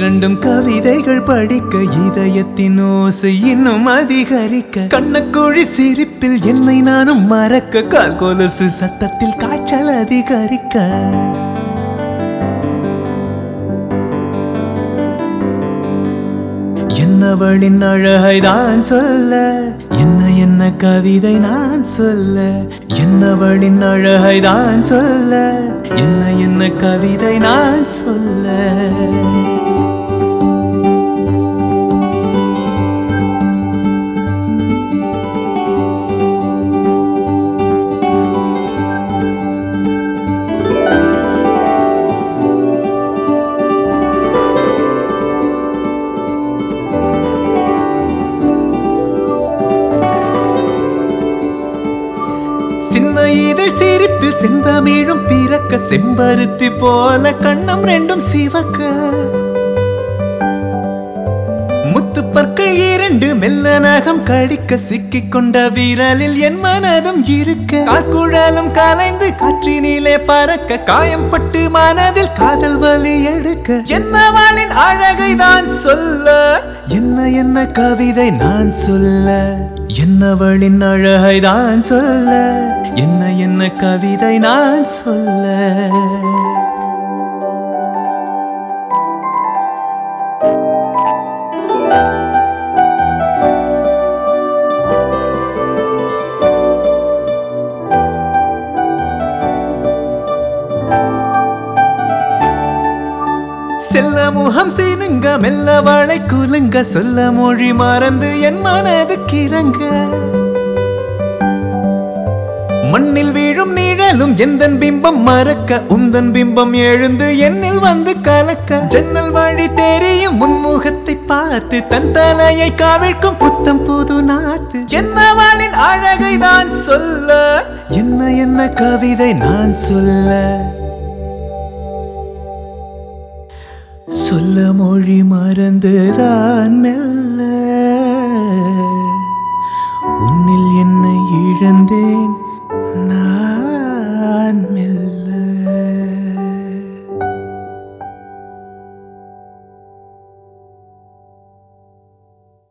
இரண்டும் கவிதைகள் படிக்க இதயத்தின் ஓசை இன்னும் அதிகரிக்க கண்ணக்குழி சிரிப்பில் என்னை நானும் மறக்க கால் கொலுசு சத்தத்தில் காய்ச்சல் அதிகரிக்க என்னவளின் அழகை தான் சொல்ல என்ன என்ன கவிதை நான் சொல்ல என்னவளின் அழகை தான் சொல்ல என்ன என்ன கவிதை நான் சொல்ல சின்ன இதழ் சிரிப்பில் செந்தமிழும் பிறக்க செம்பருத்தி போல கண்ணம் ரெண்டும் சிவக்க முத்து பற்கள் இரண்டு மெல்ல நகம் கடிக்க சிக்கிக் கொண்ட விரலில் என் மனதும் இருக்க காக்குழலும் கலைந்து காற்றினிலே பறக்க காயம்பட்டு மனதில் காதல் வலி எடுக்க என்னவளின் அழகை தான் சொல்ல என்ன என்ன கவிதை நான் சொல்ல என்னவளின் அழகை தான் சொல்ல என்ன என்ன கவிதை நான் சொல்ல செல்ல முகம் சினுங்க மெல்ல வாழை குலுங்க சொல்ல மொழி மறந்து என் மனது கிறங்க மண்ணில் வீழும் நிழலும் எந்தன் பிம்பம் மறக்க உந்தன் பிம்பம் எழுந்து என்னில் வந்து கலக்க ஜன்னல் வழி தெரியும் முன்முகத்தை பார்த்து தன் தலையை காவிழ்க்கும் புத்தம் புது நாத்து என்னவளின் அழகை தான் சொல்ல என்ன என்ன கவிதை நான் சொல்ல சொல்ல மொழி மறந்துதான் மெல்ல